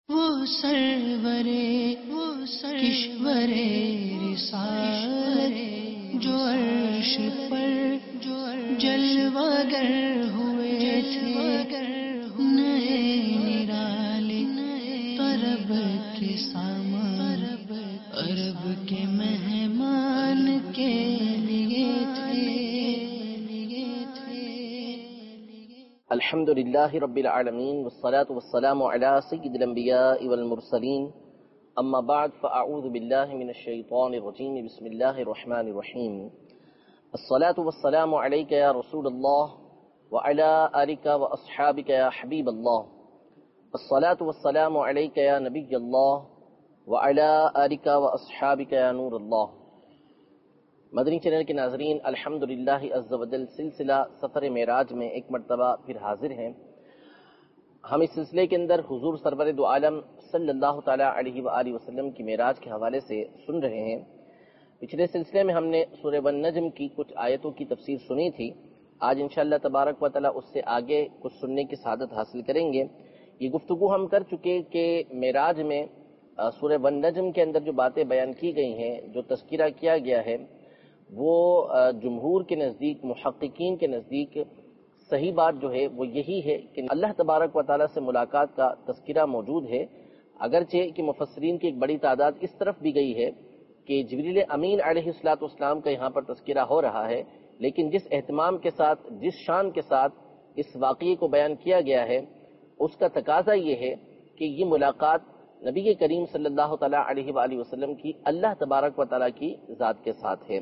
وہ سرورے کشورے رسالت جو عرش پر جلوگر ہوئے تھے، نئے نرالے طرب کے سامان عرب کے مہمان کے لیے تھے۔ الحمد للہ رب العالمین والصلاة والسلام علی سید الانبیاء والمرسلین، اما بعد فاعوذ باللہ من الشیطان الرجیم، بسم اللہ الرحمن الرحیم۔ الصلاة والسلام علیک یا رسول اللہ وعلی آلک واصحابک یا حبیب اللہ، الصلاة والسلام علیک یا نبی اللہ وعلی آلک واصحابک یا نور اللہ۔ مدنی چینل کے ناظرین، الحمدللہ عز و جل سلسلہ سفر معراج میں ایک مرتبہ پھر حاضر ہیں۔ ہم اس سلسلے کے اندر حضور سرور دو عالم صلی اللہ تعالی علیہ وآلہ وسلم کی معراج کے حوالے سے سن رہے ہیں۔ پچھلے سلسلے میں ہم نے سورہ والنجم کی کچھ آیتوں کی تفسیر سنی تھی۔ آج انشاءاللہ تبارک و تعالی اس سے آگے کچھ سننے کی سعادت حاصل کریں گے۔ یہ گفتگو ہم کر چکے کہ معراج میں سورہ والنجم کے اندر جو باتیں بیان کی گئی ہیں، جو تذکرہ کیا گیا ہے، وہ جمہور کے نزدیک، محققین کے نزدیک صحیح بات جو ہے وہ یہی ہے کہ اللہ تبارک و تعالیٰ سے ملاقات کا تذکرہ موجود ہے، اگرچہ کہ مفسرین کی ایک بڑی تعداد اس طرف بھی گئی ہے کہ جبریل امین علیہ السلام کا یہاں پر تذکرہ ہو رہا ہے، لیکن جس اہتمام کے ساتھ، جس شان کے ساتھ اس واقعے کو بیان کیا گیا ہے، اس کا تقاضا یہ ہے کہ یہ ملاقات نبی کریم صلی اللہ تعالیٰ علیہ وآلہ وسلم کی اللہ تبارک و تعالیٰ کی ذات کے ساتھ ہے۔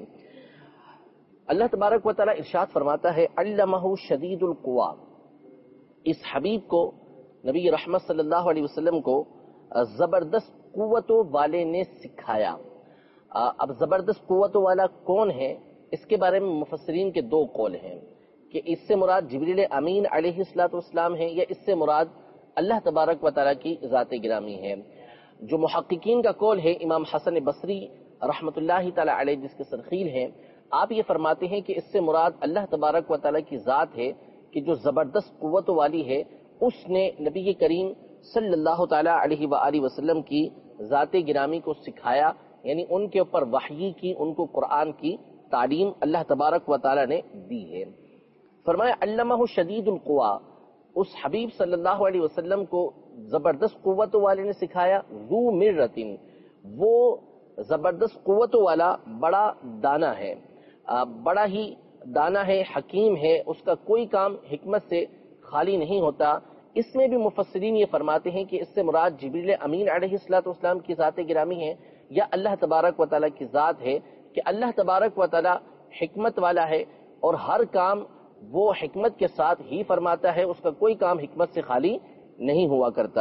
اللہ تبارک و تعالیٰ ارشاد فرماتا ہے، علمہ شدید القوا، اس حبیب کو، نبی رحمت صلی اللہ علیہ وسلم کو زبردست قوتوں والے نے سکھایا۔ اب زبردست قوتوں والا کون ہے، اس کے بارے میں مفسرین کے دو قول ہیں کہ اس سے مراد جبریل امین علیہ السلام ہے یا اس سے مراد اللہ تبارک و تعالیٰ کی ذات گرامی ہے۔ جو محققین کا قول ہے، امام حسن بصری رحمت اللہ تعالیٰ علیہ جس کے سرخیل ہیں، آپ یہ فرماتے ہیں کہ اس سے مراد اللہ تبارک و تعالیٰ کی ذات ہے کہ جو زبردست قوت والی ہے، اس نے نبی کریم صلی اللہ تعالیٰ علیہ وآلہ وسلم کی ذات گرامی کو سکھایا، یعنی ان کے اوپر وحی کی، ان کو قرآن کی تعلیم اللہ تبارک و تعالیٰ نے دی ہے۔ فرمایا علمہ شدید القوا، اس حبیب صلی اللہ علیہ وسلم کو زبردست قوت والے نے سکھایا، ذو مرۃ، وہ زبردست قوت والا بڑا دانا ہے، بڑا ہی دانا ہے، حکیم ہے، اس کا کوئی کام حکمت سے خالی نہیں ہوتا۔ اس میں بھی مفسرین یہ فرماتے ہیں کہ اس سے مراد جبریل امین علیہ السلام کی ذات گرامی ہے یا اللہ تبارک و تعالیٰ کی ذات ہے، کہ اللہ تبارک و تعالیٰ حکمت والا ہے اور ہر کام وہ حکمت کے ساتھ ہی فرماتا ہے، اس کا کوئی کام حکمت سے خالی نہیں ہوا کرتا۔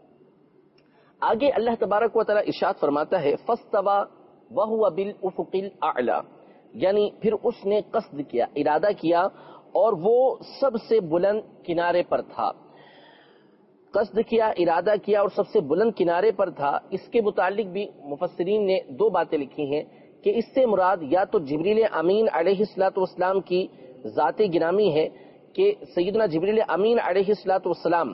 آگے اللہ تبارک و تعالیٰ ارشاد فرماتا ہے، فاستوى وهو بالافق الاعلى، یعنی پھر اس نے قصد کیا، ارادہ کیا، اور وہ سب سے بلند کنارے پر تھا۔ قصد کیا، ارادہ کیا اور سب سے بلند کنارے پر تھا۔ اس کے متعلق بھی مفسرین نے دو باتیں لکھی ہیں کہ اس سے مراد یا تو جبریل امین علیہ السلام کی ذات گرامی ہے کہ سیدنا جبریل امین علیہ السلام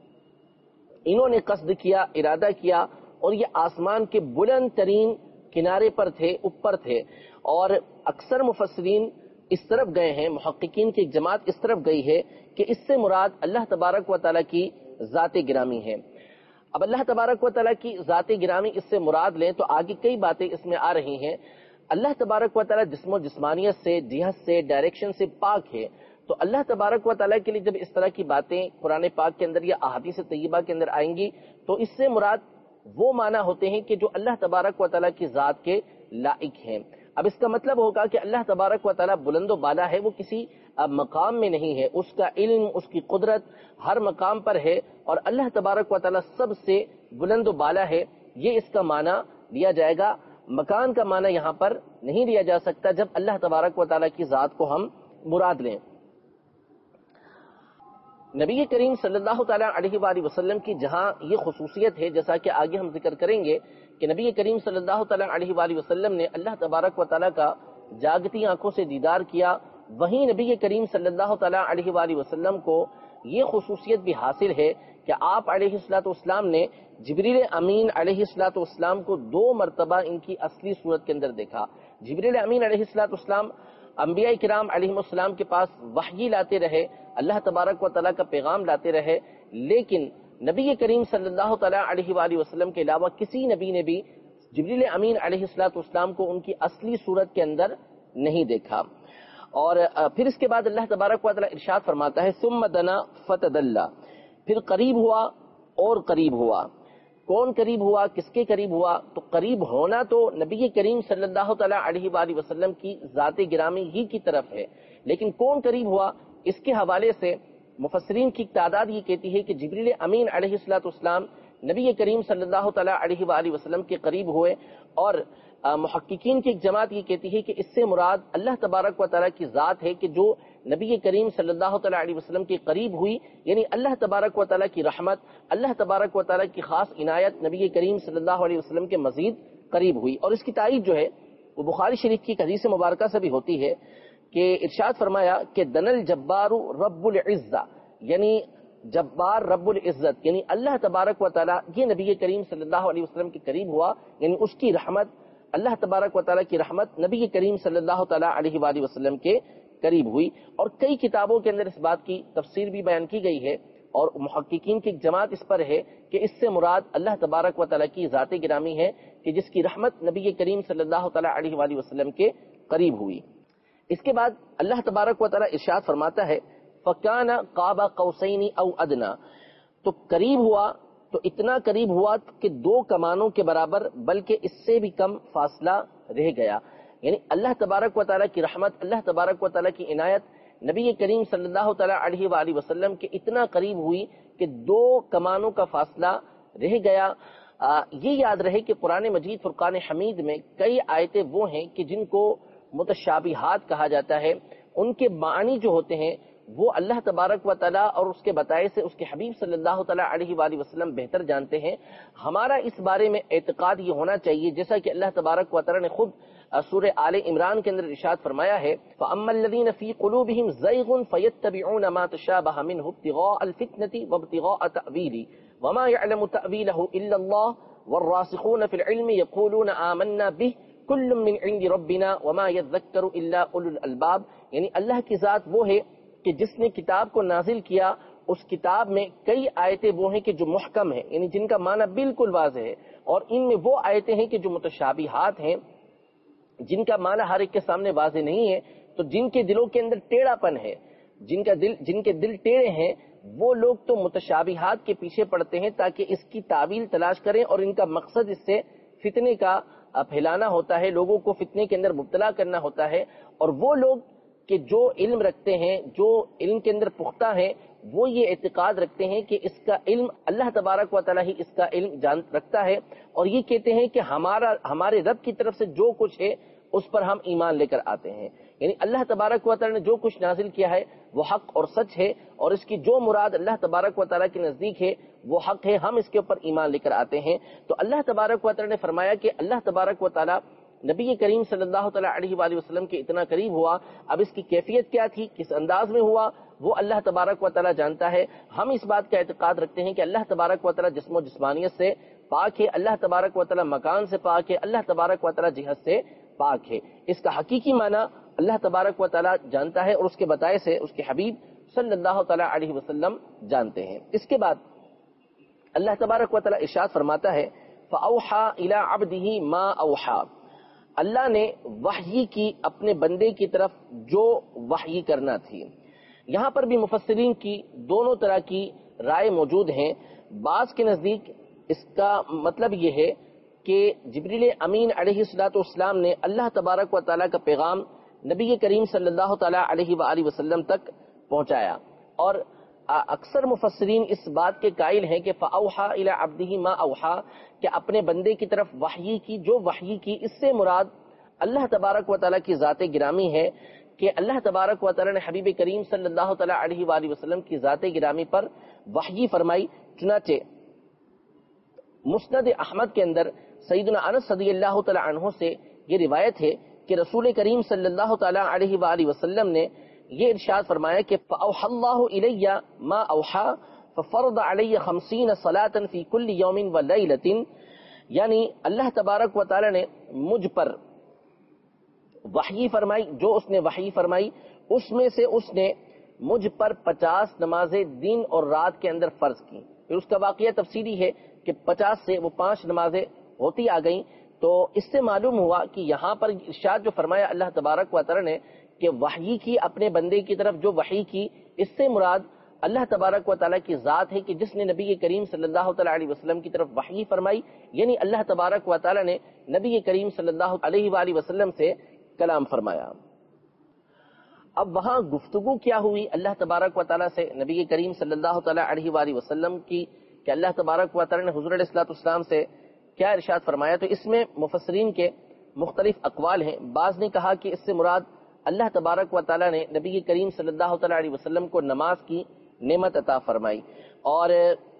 انہوں نے قصد کیا، ارادہ کیا، اور یہ آسمان کے بلند ترین کنارے پر تھے، اوپر تھے۔ اور اکثر مفسرین اس طرف گئے ہیں، محققین کی ایک جماعت اس طرف گئی ہے کہ اس سے مراد اللہ تبارک و تعالیٰ کی ذات گرامی ہے۔ اب اللہ تبارک و تعالیٰ کی ذات گرامی اس سے مراد لیں تو آگے کئی باتیں اس میں آ رہی ہیں۔ اللہ تبارک و تعالیٰ جسم و جسمانیت سے، جہت سے، ڈائریکشن سے پاک ہے، تو اللہ تبارک و تعالیٰ کے لیے جب اس طرح کی باتیں قرآن پاک کے اندر یا احادیث طیبہ کے اندر آئیں گی تو اس سے مراد وہ معنی ہوتے ہیں کہ جو اللہ تبارک و تعالیٰ کی ذات کے لائق ہیں۔ اب اس کا مطلب ہوگا کہ اللہ تبارک و تعالیٰ بلند و بالا ہے، وہ کسی مقام میں نہیں ہے، اس کا علم، اس کی قدرت ہر مقام پر ہے، اور اللہ تبارک و تعالیٰ سب سے بلند و بالا ہے، یہ اس کا معنی لیا جائے گا۔ مکان کا معنی یہاں پر نہیں لیا جا سکتا جب اللہ تبارک و تعالیٰ کی ذات کو ہم مراد لیں۔ نبی کریم صلی اللہ تعالیٰ علیہ وآلہ وسلم کی جہاں یہ خصوصیت ہے، جیسا کہ آگے ہم ذکر کریں گے کہ نبی کریم صلی اللہ تعالیٰ علیہ وآلہ وسلم نے اللہ تبارک و تعالیٰ کا جاگتی آنکھوں سے دیدار کیا، وہیں نبی کریم صلی اللہ تعالیٰ علیہ وآلہ وسلم کو یہ خصوصیت بھی حاصل ہے کہ کہ آپ علیہ الصلوۃ والسلام نے جبریل امین علیہ الصلوۃ والسلام کو 2 مرتبہ ان کی اصلی صورت کے اندر دیکھا۔ جبریل امین علیہ الصلوۃ والسلام انبیاء کرام علیہ السلام کے پاس وحی لاتے رہے، اللہ تبارک و تعالیٰ کا پیغام لاتے رہے، لیکن نبی کریم صلی اللہ تعالیٰ علیہ وآلہ وسلم کے علاوہ کسی نبی نے بھی جبریل امین علیہ الصلوۃ والسلام کو ان کی اصلی صورت کے اندر نہیں دیکھا۔ اور پھر اس کے بعد اللہ تبارک و تعالیٰ ارشاد فرماتا ہے ثم دنا فتدلی، پھر قریب ہوا اور قریب ہوا۔ کون قریب ہوا، کس کے قریب ہوا؟ تو قریب ہونا تو نبی کریم صلی اللہ تعالیٰ علیہ وآلہ وسلم کی ذات گرامی ہی کی طرف ہے، لیکن کون قریب ہوا اس کے حوالے سے مفسرین کی تعداد یہ کہتی ہے کہ جبریل امین علیہ الصلوۃ والسلام نبی کریم صلی اللہ تعالیٰ علیہ وآلہ وسلم کے قریب ہوئے، اور محققین کی ایک جماعت یہ کہتی ہے کہ اس سے مراد اللہ تبارک و تعالیٰ کی ذات ہے کہ جو نبی کریم صلی اللہ تعالیٰ علیہ وسلم کے قریب ہوئی، یعنی اللہ تبارک و تعالیٰ کی رحمت، اللہ تبارک و تعالیٰ کی خاص عنایت نبی کریم صلی اللہ علیہ وسلم کے مزید قریب ہوئی۔ اور اس کی تائید جو ہے وہ بخاری شریف کی حدیث مبارکہ سے بھی ہوتی ہے کہ ارشاد فرمایا کہ دن الجبار رب العزہ، یعنی جبار رب العزت یعنی اللہ تبارک و تعالیٰ یہ نبی کریم صلی اللہ علیہ وسلم کے قریب ہوا، یعنی اس کی رحمت، اللہ تبارک و تعالیٰ کی رحمت نبی کریم صلی اللہ تعالیٰ علیہ وآلہ وسلم کے قریب ہوئی۔ اور کئی کتابوں کے اندر اس بات کی تفسیر بھی بیان کی گئی ہے، اور محققین کی ایک جماعت اس پر ہے کہ اس سے مراد اللہ تبارک و تعالیٰ کی ذات گرامی ہے کہ جس کی رحمت نبی کریم صلی اللہ تعالیٰ علیہ وآلہ وسلم کے قریب ہوئی۔ اس کے بعد اللہ تبارک و تعالیٰ ارشاد فرماتا ہے فَكَانَ قَابَ قَوْسَيْنِ أَوْ أَدْنَىٰ، تو قریب ہوا تو اتنا قریب ہوا کہ 2 کمانوں کے برابر بلکہ اس سے بھی کم فاصلہ رہ گیا، یعنی اللہ تبارک و تعالیٰ کی رحمت، اللہ تبارک و تعالیٰ کی عنایت نبی کریم صلی اللہ تعالیٰ علیہ وآلہ وسلم کے اتنا قریب ہوئی کہ 2 کمانوں کا فاصلہ رہ گیا۔ یہ یاد رہے کہ قرآن مجید فرقان حمید میں کئی آیتیں وہ ہیں کہ جن کو متشابہات کہا جاتا ہے، ان کے معنی جو ہوتے ہیں وہ اللہ تبارک و تعالیٰ اور اس کے بتائے سے اس کے حبیب صلی اللہ تعالیٰ علیہ وآلہ وسلم بہتر جانتے ہیں۔ ہمارا اس بارے میں اعتقاد یہ ہونا چاہیے جیسا کہ اللہ تبارک و تعالیٰ نے خود سورہ آل عمران کے اندر ارشاد فرمایا ہے فَأَمَّا الَّذِينَ فِي قُلُوبِهِمْ زَيْغٌ فَيَتَّبِعُونَ مَا تَشَابَهَ مِنْهُ ابْتِغَاءَ الْفِتْنَةِ وَابْتِغَاءَ تَأْوِيلِهِ وَمَا يَعْلَمُ تَأْوِيلَهُ إِلَّا اللَّهُ وَالرَّاسِخُونَ فِي الْعِلْمِ يَقُولُونَ آمَنَّا بِهِ كُلٌّ مِّنْ عِندِ رَبِّنَا وَمَا يَذَّكَّرُ إِلَّا أُولُو الْأَلْبَابِ، یعنی اللہ کی ذات وہ ہے کہ جس نے کتاب کو نازل کیا، اس کتاب میں کئی آیتیں وہ ہیں کہ جو محکم ہیں، یعنی جن کا معنی بالکل واضح ہے، اور ان میں وہ آیتیں ہیں کہ جو متشابہات ہیں، جن کا معنی ہر ایک کے سامنے واضح نہیں ہے، تو جن کے دلوں کے اندر ٹیڑھا پن ہے، جن کے دل ٹیڑھے ہیں، وہ لوگ تو متشابہات کے پیچھے پڑتے ہیں تاکہ اس کی تعویل تلاش کریں، اور ان کا مقصد اس سے فتنے کا پھیلانا ہوتا ہے، لوگوں کو فتنے کے اندر مبتلا کرنا ہوتا ہے۔ اور وہ لوگ کہ جو علم رکھتے ہیں، جو علم کے اندر پختہ ہیں، وہ یہ اعتقاد رکھتے ہیں کہ اس کا علم اللہ تبارک و تعالیٰ ہی اس کا علم رکھتا ہے، اور یہ کہتے ہیں کہ ہمارے رب کی طرف سے جو کچھ ہے اس پر ہم ایمان لے کر آتے ہیں، یعنی اللہ تبارک و تعالیٰ نے جو کچھ نازل کیا ہے وہ حق اور سچ ہے، اور اس کی جو مراد اللہ تبارک و تعالیٰ کے نزدیک ہے وہ حق ہے، ہم اس کے اوپر ایمان لے کر آتے ہیں۔ تو اللہ تبارک و تعالیٰ نے فرمایا کہ اللہ تبارک و تعالیٰ نبی کریم صلی اللہ تعالیٰ علیہ وآلہ وسلم کے اتنا قریب ہوا، اب اس کی کیفیت کیا تھی، کس انداز میں ہوا، وہ اللہ تبارک و تعالیٰ جانتا ہے۔ ہم اس بات کا اعتقاد رکھتے ہیں کہ اللہ تبارک و تعالیٰ جسم و جسمانیت سے پاک ہے، اللہ تبارک و تعالیٰ مکان سے پاک ہے، اللہ تبارک و تعالیٰ جہت سے پاک ہے۔ اس کا حقیقی معنی اللہ تبارک و تعالیٰ جانتا ہے، اور اس کے بتائے سے اس کے حبیب صلی اللہ تعالیٰ علیہ وسلم جانتے ہیں۔ اس کے بعد اللہ تبارک و تعالیٰ ارشاد فرماتا ہے فَأَوْحَى إِلَىٰ عَبْدِهِ مَا أَوْحَى، اللہ نے وحی کی اپنے بندے کی طرف جو وحی کرنا تھی۔ یہاں پر بھی مفسرین کی دونوں طرح کی رائے موجود ہیں۔ بعض کے نزدیک اس کا مطلب یہ ہے کہ جبریل امین علیہ السلام نے اللہ تبارک و تعالیٰ کا پیغام نبی کریم صلی اللہ تعالیٰ علیہ وآلہ وسلم تک پہنچایا، اور اکثر مفسرین اس بات کے قائل ہیں کہ فَأَوْحَى إِلَىٰ عَبْدِهِ مَا أَوْحَى، کہ اپنے بندے کی طرف وحی کی جو وحی کی، اس سے مراد اللہ تبارک و تعالیٰ کی ذات گرامی ہے کہ اللہ تبارک و تعالیٰ نے حبیب کریم صلی اللہ تعالیٰ علیہ وآلہ وسلم کی ذات گرامی پر وحی فرمائی۔ چنانچہ مسند احمد کے اندر سیدنا انس رضی اللہ تعالیٰ عنہ سے یہ روایت ہے کہ رسول کریم صلی اللہ تعالیٰ علیہ وآلہ وسلم نے یہ ارشاد فرمایا کہ فَأَوْحَى اللَّهُ إِلَيَّ مَا أَوْحَى ففرض علی 50 صلاة فی کل یوم و لیلۃ، یعنی اللہ تبارک و تعالی نے مجھ پر وحی فرمائی، جو اس نے وحی فرمائی اس میں سے اس نے مجھ پر 50 نمازیں دن اور رات کے اندر فرض کی۔ پھر اس کا واقعہ تفصیلی ہے کہ 50 سے وہ 5 نمازیں ہوتی آ گئیں۔ تو اس سے معلوم ہوا کہ یہاں پر ارشاد جو فرمایا اللہ تبارک و تعالی نے کہ وحی کی اپنے بندے کی طرف، جو وحی کی، اس سے مراد اللہ تبارک و تعالیٰ کی ذات ہے کہ جس نے نبی کریم صلی اللہ تعالیٰ علیہ وسلم کی طرف وحی فرمائی، یعنی اللہ تبارک و تعالیٰ نے نبی کریم صلی اللہ علیہ وآلہ وسلم سے کلام فرمایا۔ اب وہاں گفتگو کیا ہوئی اللہ تبارک و تعالیٰ سے نبی کریم صلی اللہ تعالیٰ علیہ وآلہ وسلم کی، کہ اللہ تبارک و تعالیٰ نے حضور علیہ الصلوۃ والسلام سے کیا ارشاد فرمایا؟ تو اس میں مفسرین کے مختلف اقوال ہیں۔ بعض نے کہا کہ اس سے مراد اللہ تبارک و تعالیٰ نے نبی کریم صلی اللہ تعالیٰ علیہ وسلم کو نماز کی نعمت عطا فرمائی، اور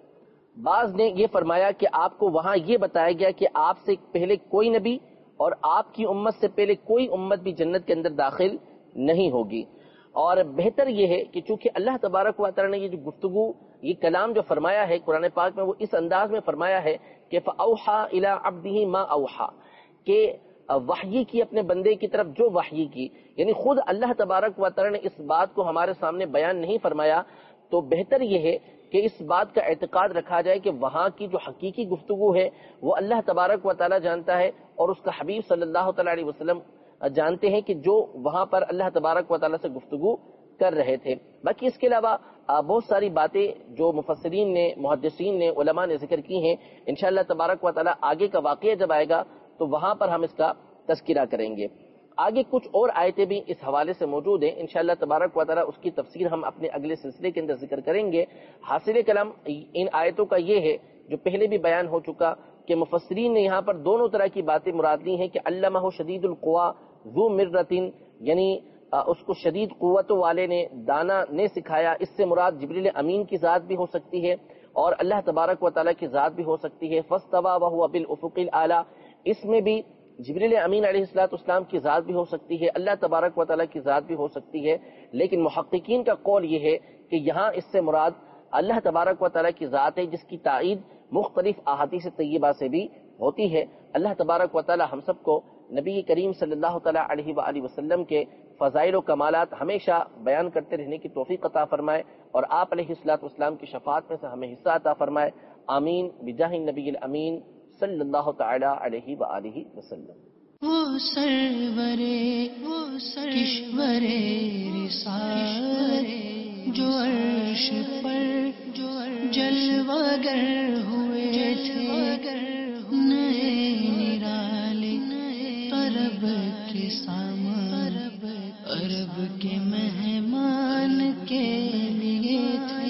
بعض نے یہ فرمایا کہ آپ کو وہاں یہ بتایا گیا کہ آپ سے پہلے کوئی نبی اور آپ کی امت سے پہلے کوئی امت بھی جنت کے اندر داخل نہیں ہوگی۔ اور بہتر یہ ہے کہ چونکہ اللہ تبارک و تعالیٰ نے یہ جو گفتگو، یہ کلام جو فرمایا ہے قرآن پاک میں، وہ اس انداز میں فرمایا ہے کہ فَأَوْحَى إِلَىٰ عَبْدِهِ مَا أَوْحَى، کہ وحی کی اپنے بندے کی طرف جو وحی کی، یعنی خود اللہ تبارک و تعالیٰ نے اس بات کو ہمارے سامنے بیان نہیں فرمایا، تو بہتر یہ ہے کہ اس بات کا اعتقاد رکھا جائے کہ وہاں کی جو حقیقی گفتگو ہے وہ اللہ تبارک و تعالیٰ جانتا ہے، اور اس کا حبیب صلی اللہ تعالیٰ علیہ وسلم جانتے ہیں کہ جو وہاں پر اللہ تبارک و تعالیٰ سے گفتگو کر رہے تھے۔ باقی اس کے علاوہ بہت ساری باتیں جو مفسرین نے، محدثین نے، علماء نے ذکر کی ہیں، انشاءاللہ تبارک و تعالیٰ آگے کا واقعہ جب آئے گا تو وہاں پر ہم اس کا تذکرہ کریں گے۔ آگے کچھ اور آیتیں بھی اس حوالے سے موجود ہیں، انشاءاللہ تبارک و تعالیٰ اس کی تفسیر ہم اپنے اگلے سلسلے کے اندر ذکر کریں گے۔ حاصل کلام ان آیتوں کا یہ ہے جو پہلے بھی بیان ہو چکا کہ مفسرین نے یہاں پر دونوں طرح کی باتیں مراد لی ہیں، کہ علمہ شدید القوا ذو مرۃ، یعنی اس کو شدید قوت والے نے، دانا نے سکھایا، اس سے مراد جبریل امین کی ذات بھی ہو سکتی ہے اور اللہ تبارک و تعالیٰ کی ذات بھی ہو سکتی ہے۔ فاستویٰ وہو بالافق الاعلیٰ، اس میں بھی جبریل امین علیہ الصلوۃ والسلام کی ذات بھی ہو سکتی ہے، اللہ تبارک و تعالیٰ کی ذات بھی ہو سکتی ہے، لیکن محققین کا قول یہ ہے کہ یہاں اس سے مراد اللہ تبارک و تعالیٰ کی ذات ہے، جس کی تائید مختلف احادیث طیبہ سے بھی ہوتی ہے۔ اللہ تبارک و تعالیٰ ہم سب کو نبی کریم صلی اللہ تعالیٰ علیہ وآلہ وسلم کے فضائل و کمالات ہمیشہ بیان کرتے رہنے کی توفیق عطا فرمائے، اور آپ علیہ الصلوۃ والسلام کی شفاعت میں سے ہمیں حصہ عطا فرمائے، آمین بجاہ النبی الامین صلی اللہ تعالیٰ علیہ وآلہ وسلم۔ وہ سرورے کشورے رسالت جو عرش پر جلوگر ہوئے تھے، نئے نرالے عرب کے سامان، عرب کے مہمان کے لیے تھے۔